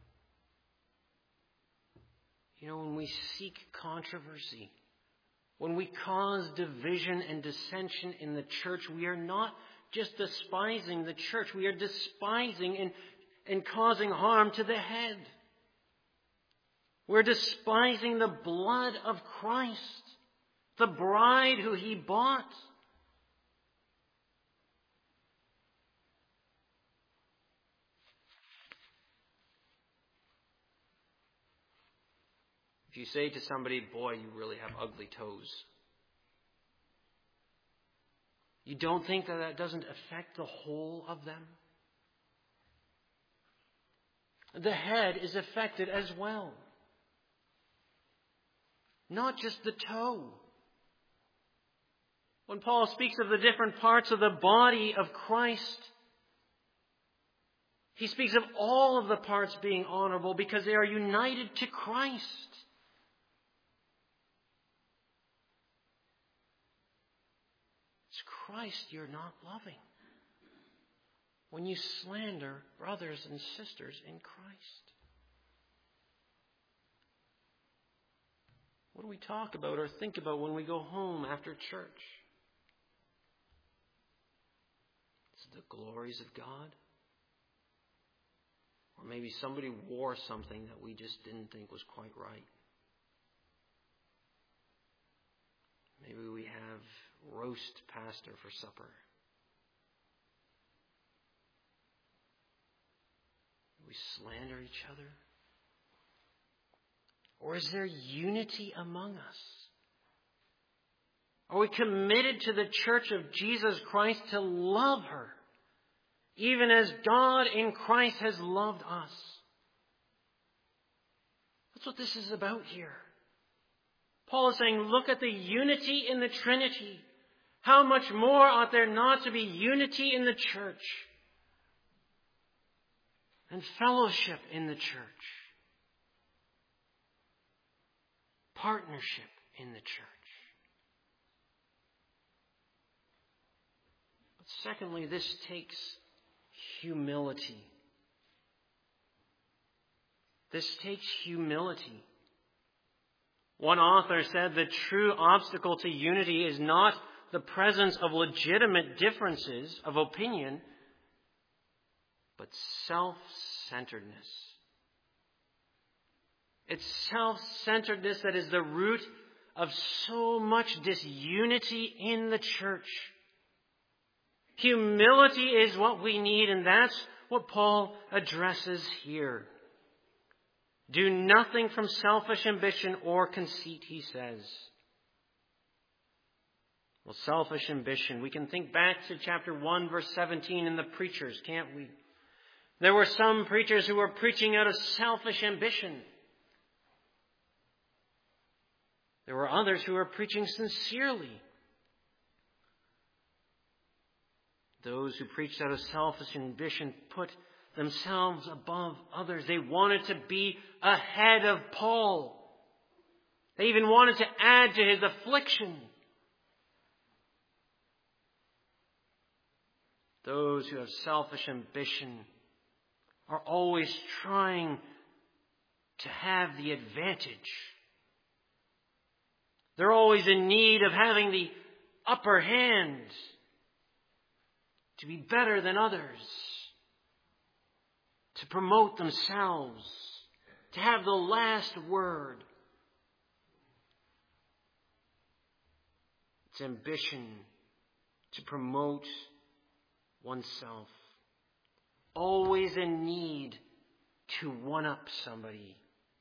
[SPEAKER 1] You know, when we seek controversy, when we cause division and dissension in the church, we are not just despising the church. We are despising and, and causing harm to the head. We're despising the blood of Christ, the bride who he bought. If you say to somebody, boy, you really have ugly toes, you don't think that that doesn't affect the whole of them? The head is affected as well. Not just the toe. When Paul speaks of the different parts of the body of Christ, he speaks of all of the parts being honorable because they are united to Christ. It's Christ you're not loving when you slander brothers and sisters in Christ. What do we talk about or think about when we go home after church? It's the glories of God. Or maybe somebody wore something that we just didn't think was quite right. Maybe we have roast pastor for supper. We slander each other. Or is there unity among us? Are we committed to the church of Jesus Christ to love her, even as God in Christ has loved us? That's what this is about here. Paul is saying, look at the unity in the Trinity. How much more ought there not to be unity in the church and fellowship in the church, partnership in the church. But secondly, this takes humility. This takes humility. One author said the true obstacle to unity is not the presence of legitimate differences of opinion, but self-centeredness. It's self-centeredness that is the root of so much disunity in the church. Humility is what we need, and that's what Paul addresses here. Do nothing from selfish ambition or conceit, he says. Well, selfish ambition. We can think back to chapter one, verse seventeen in the preachers, can't we? There were some preachers who were preaching out of selfish ambition. There were others who were preaching sincerely. Those who preached out of selfish ambition put themselves above others. They wanted to be ahead of Paul. They even wanted to add to his affliction. Those who have selfish ambition are always trying to have the advantage. They're always in need of having the upper hand, to be better than others, to promote themselves, to have the last word. It's ambition to promote oneself. Always in need to one-up somebody.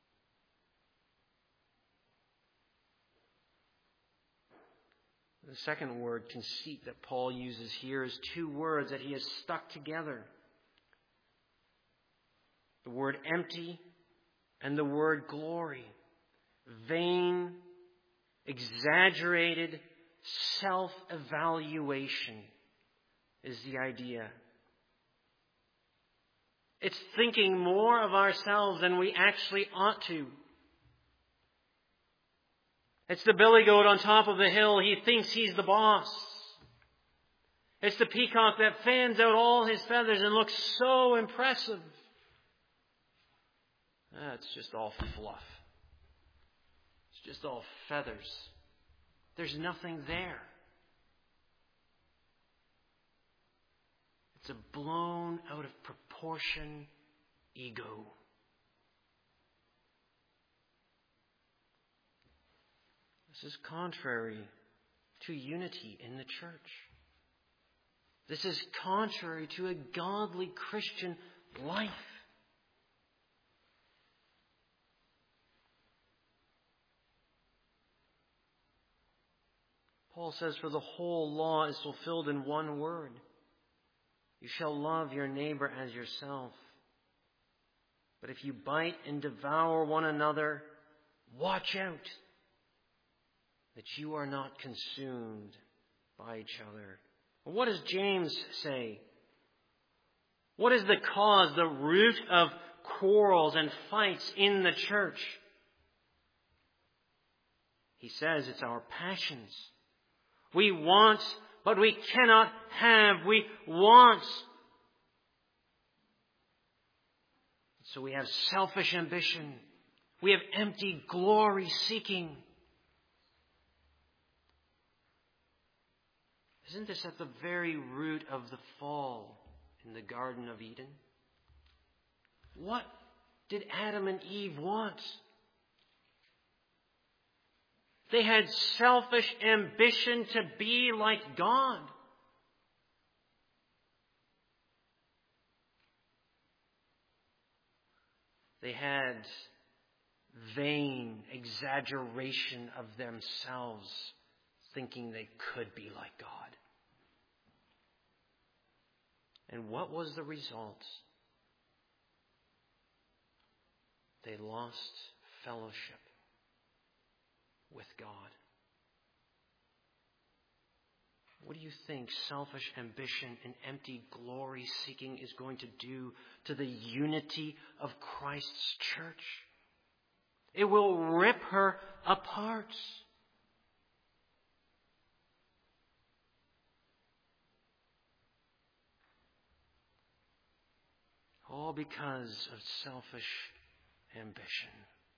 [SPEAKER 1] The second word, conceit, that Paul uses here is two words that he has stuck together. The word empty and the word glory. Vain, exaggerated self-evaluation is the idea. It's thinking more of ourselves than we actually ought to. It's the billy goat on top of the hill. He thinks he's the boss. It's the peacock that fans out all his feathers and looks so impressive. That's just all fluff. It's just all feathers. There's nothing there. It's a blown out of proportion ego. This is contrary to unity in the church. This is contrary to a godly Christian life. Paul says, for the whole law is fulfilled in one word. You shall love your neighbor as yourself. But if you bite and devour one another, watch out that you are not consumed by each other. What does James say? What is the cause, the root of quarrels and fights in the church? He says it's our passions. We want, but we cannot have. We want. So we have selfish ambition. We have empty glory seeking. Isn't this at the very root of the fall in the Garden of Eden? What did Adam and Eve want? They had selfish ambition to be like God. They had vain exaggeration of themselves, thinking they could be like God. And what was the result? They lost fellowship with God. What do you think selfish ambition and empty glory-seeking is going to do to the unity of Christ's church? It will rip her apart. All because of selfish ambition.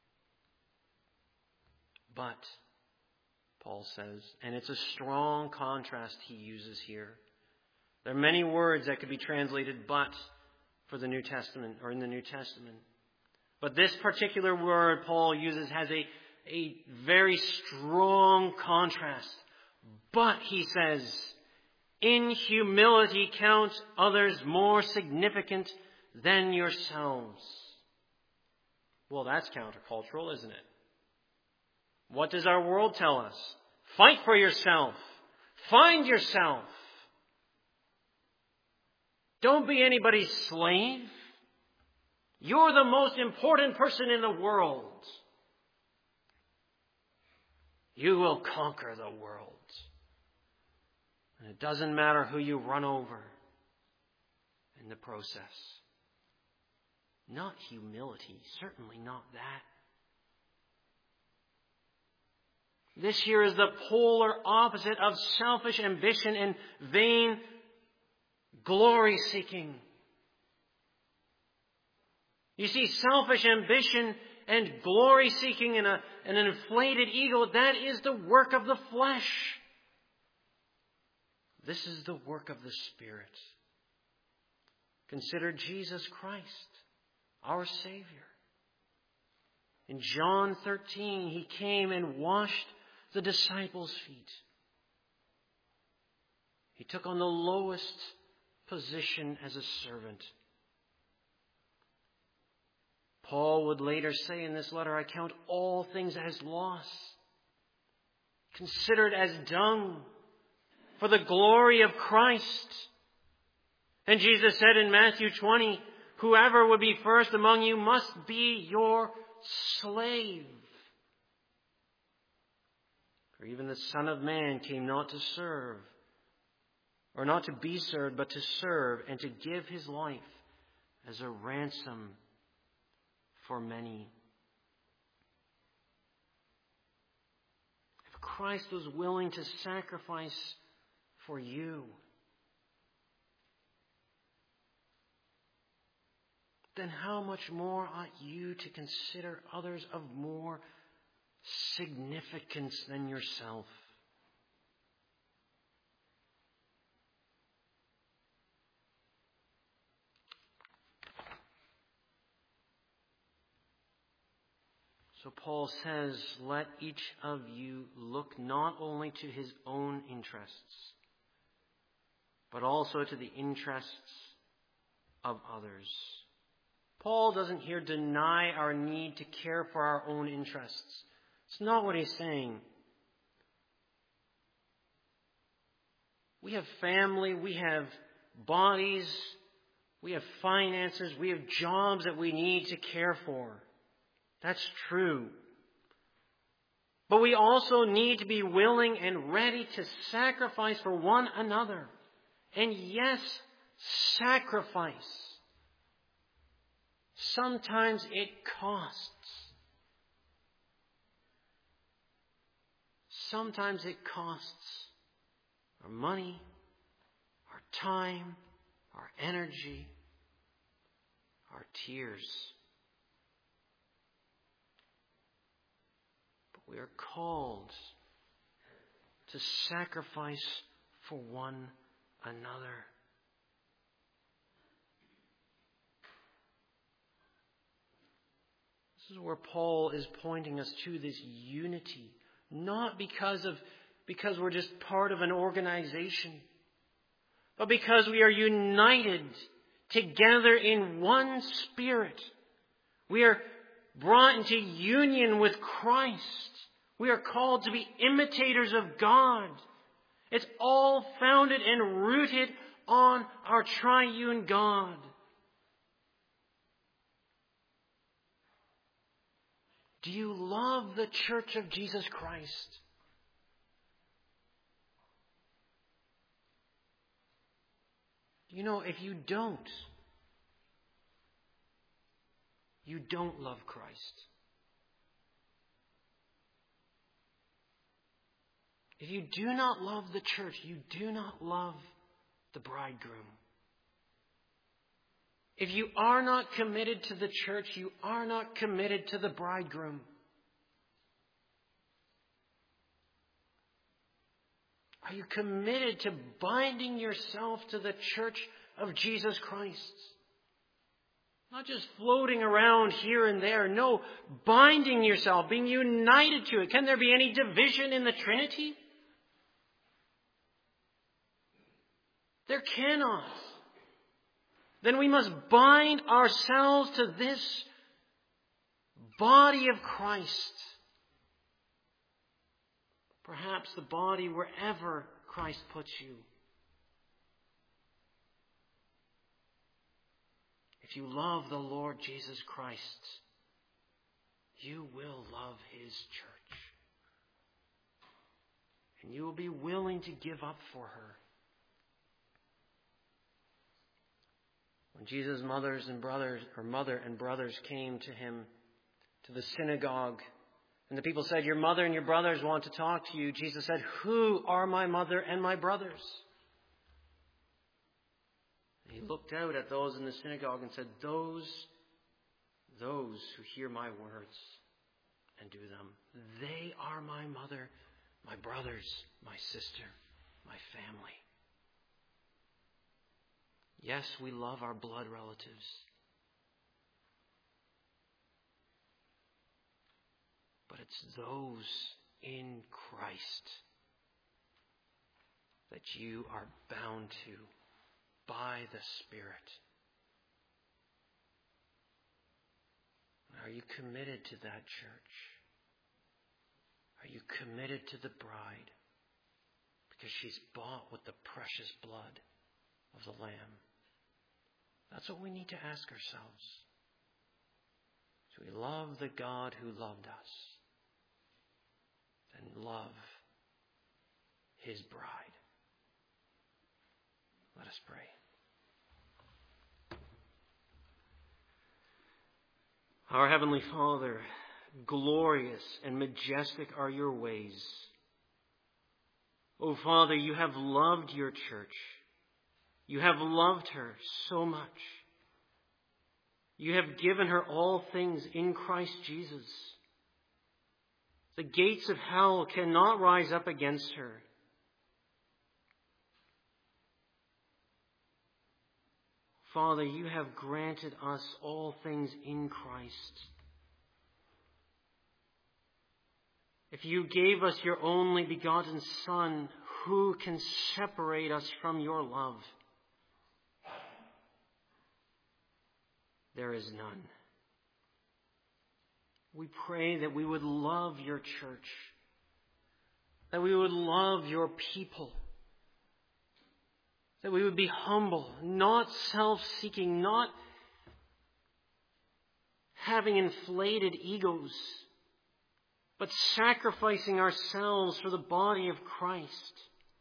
[SPEAKER 1] But, Paul says, and it's a strong contrast he uses here. There are many words that could be translated but for the New Testament or in the New Testament. But this particular word Paul uses has a, a very strong contrast. But, he says, in humility count others more significant than yourselves. Well, that's countercultural, isn't it? What does our world tell us? Fight for yourself. Find yourself. Don't be anybody's slave. You're the most important person in the world. You will conquer the world. And it doesn't matter who you run over in the process. Not humility, certainly not that. This here is the polar opposite of selfish ambition and vain glory-seeking. You see, selfish ambition and glory-seeking and, a, and an inflated ego, that is the work of the flesh. This is the work of the Spirit. Consider Jesus Christ, our Savior. In John thirteen, He came and washed the disciples' feet. He took on the lowest position as a servant. Paul would later say in this letter, I count all things as loss, considered as dung for the glory of Christ. And Jesus said in Matthew twenty, whoever would be first among you must be your slave. For even the Son of Man came not to serve, or not to be served, but to serve and to give His life as a ransom for many. If Christ was willing to sacrifice for you, then how much more ought you to consider others of more significance than yourself? So Paul says, let each of you look not only to his own interests, but also to the interests of others. Paul doesn't here deny our need to care for our own interests. It's not what he's saying. We have family, we have bodies, we have finances, we have jobs that we need to care for. That's true. But we also need to be willing and ready to sacrifice for one another. And yes, sacrifice. Sometimes it costs. Sometimes it costs our money, our time, our energy, our tears. But we are called to sacrifice for one another. This is where Paul is pointing us to this unity. Not because of because we're just part of an organization, but because we are united together in one spirit. We are brought into union with Christ. We are called to be imitators of God. It's all founded and rooted on our triune God. Do you love the church of Jesus Christ? You know, if you don't, you don't love Christ. If you do not love the church, you do not love the bridegroom. If you are not committed to the church, you are not committed to the bridegroom. Are you committed to binding yourself to the church of Jesus Christ? Not just floating around here and there. No, binding yourself, being united to it. Can there be any division in the Trinity? There cannot. Then we must bind ourselves to this body of Christ. Perhaps the body wherever Christ puts you. If you love the Lord Jesus Christ, you will love His church. And you will be willing to give up for her. When Jesus' mothers and brothers, or mother and brothers came to him to the synagogue, and the people said, "Your mother and your brothers want to talk to you," Jesus said, "Who are my mother and my brothers?" And he looked out at those in the synagogue and said, Those, those who hear my words and do them, they are my mother, my brothers, my sister, my family. Yes, we love our blood relatives. But it's those in Christ that you are bound to by the Spirit. Are you committed to that church? Are you committed to the bride? Because she's bought with the precious blood of the Lamb. That's what we need to ask ourselves. Do we love the God who loved us? Then love His bride. Let us pray. Our Heavenly Father, glorious and majestic are your ways. O Father, you have loved your church. You have loved her so much. You have given her all things in Christ Jesus. The gates of hell cannot rise up against her. Father, you have granted us all things in Christ. If you gave us your only begotten Son, who can separate us from your love? There is none. We pray that we would love your church, that we would love your people, that we would be humble, not self-seeking, not having inflated egos, but sacrificing ourselves for the body of Christ.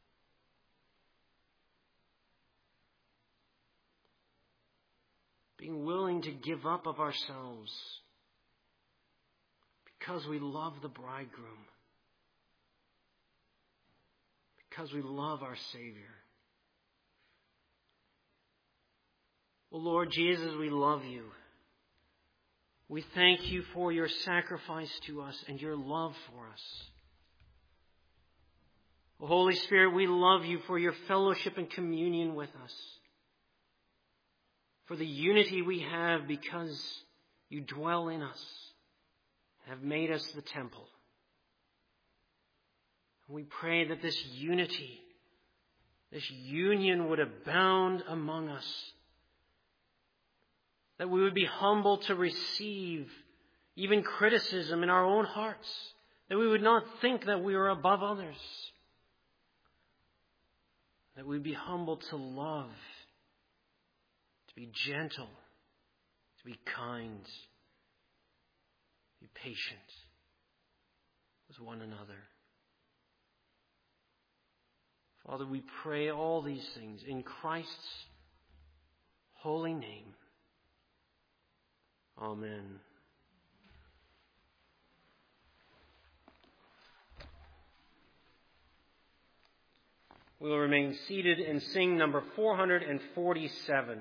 [SPEAKER 1] Being willing to give up of ourselves because we love the bridegroom, because we love our Savior. Well, Lord Jesus, we love you. We thank you for your sacrifice to us and your love for us. Oh, Holy Spirit, we love you for your fellowship and communion with us, for the unity we have because you dwell in us, have made us the temple. We pray that this unity, this union would abound among us, that we would be humble to receive even criticism in our own hearts, that we would not think that we are above others, that we would be humble to love, to be gentle, to be kind, Be patient with one another. Father, we pray all these things in Christ's holy name. Amen. We will remain seated and sing number four hundred forty-seven.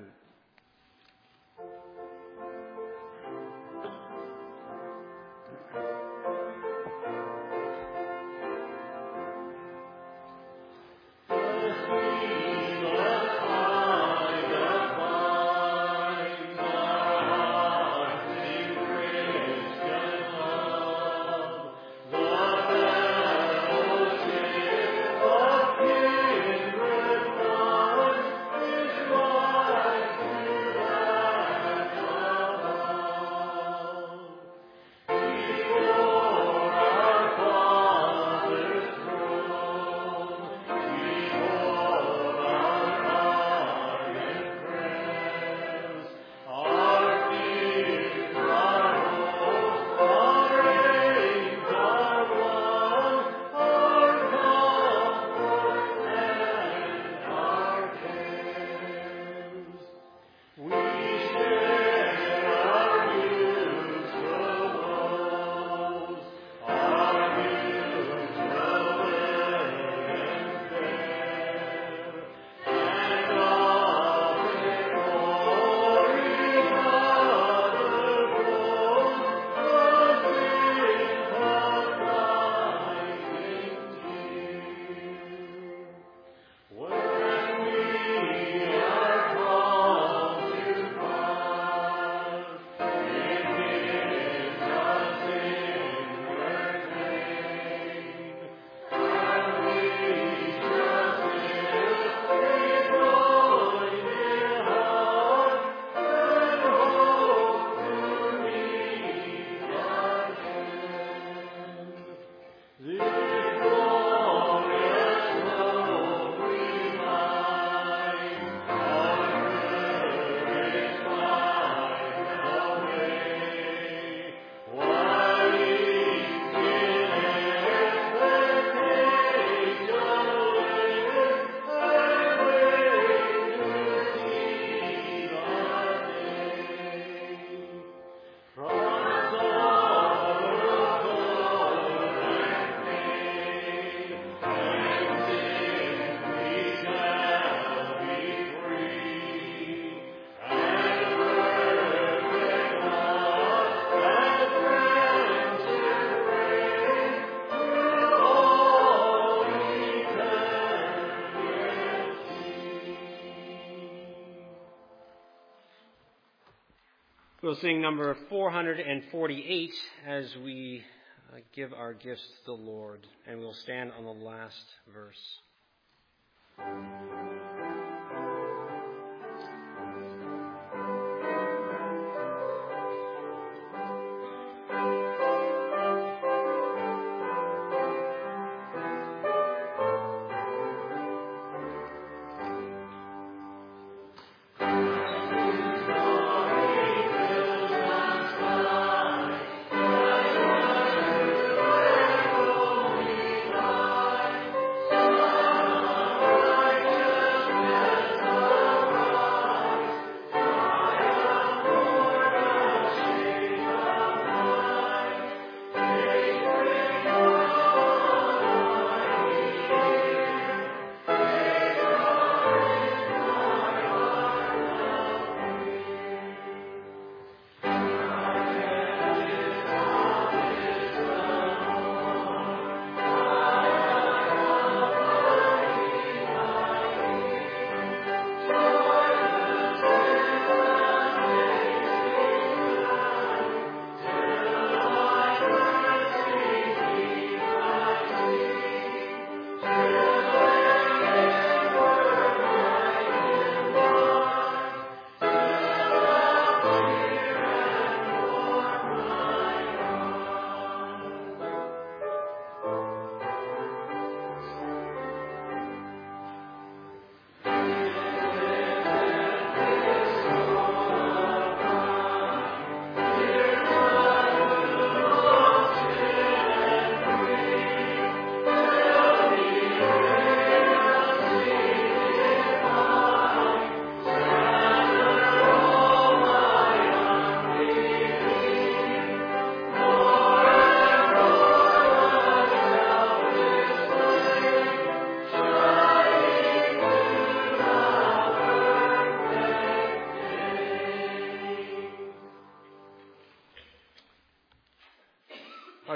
[SPEAKER 1] We'll sing number four hundred forty-eight as we uh, give our gifts to the Lord, and we'll stand on the last verse.
[SPEAKER 2] Thank you.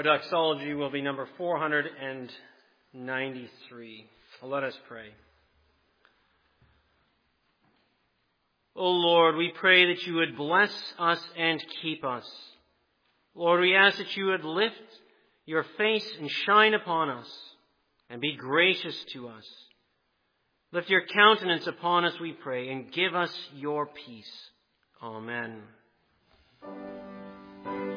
[SPEAKER 1] Our doxology will be number four hundred ninety-three. Let us pray. O Lord, we pray that you would bless us and keep us. Lord, we ask that you would lift your face and shine upon us and be gracious to us. Lift your countenance upon us, we pray, and give us your peace. Amen.